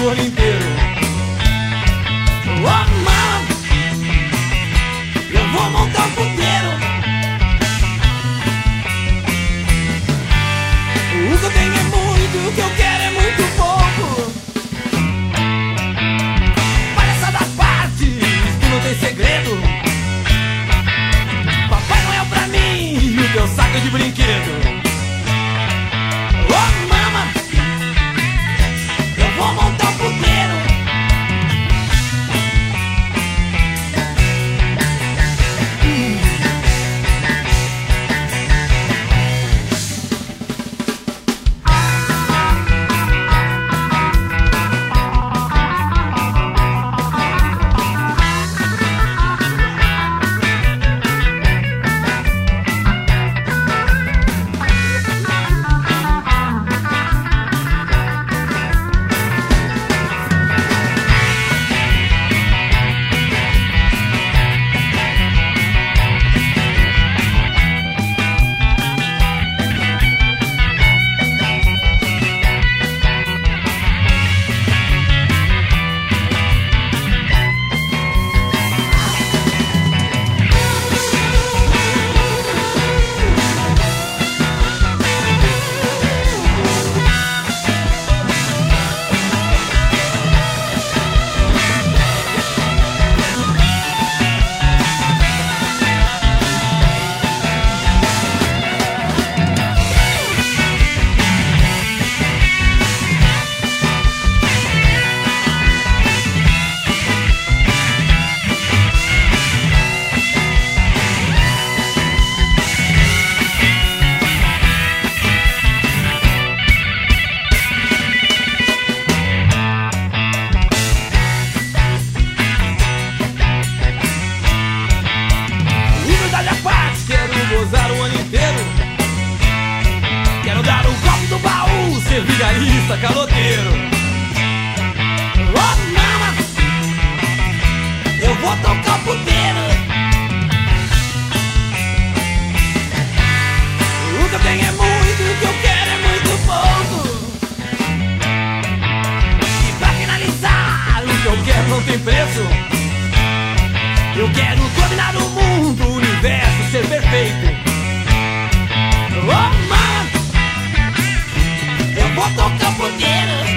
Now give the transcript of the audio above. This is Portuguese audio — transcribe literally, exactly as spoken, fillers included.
o ano inteiro. Oh, mama, eu vou montar um puteiro. O que eu tenho é muito, o que eu quero é muito pouco. Palhaçada à parte, isso não tem segredo. Papai Noel pra mim e o teu saco de brinquedo. Oh, mama, eu vou montar um puteiro. Gozar o ano inteiro. Quero dar o copo do baú, ser vigarista, caloteiro. Oh, mama, eu vou tocar o puteiro. O que eu tenho é muito, o que eu quero é muito pouco. E pra finalizar, o que eu quero não tem preço. Eu quero dominar o mundo, o universo, ser perfeito. Oh, mama, eu vou tocar o puteiro.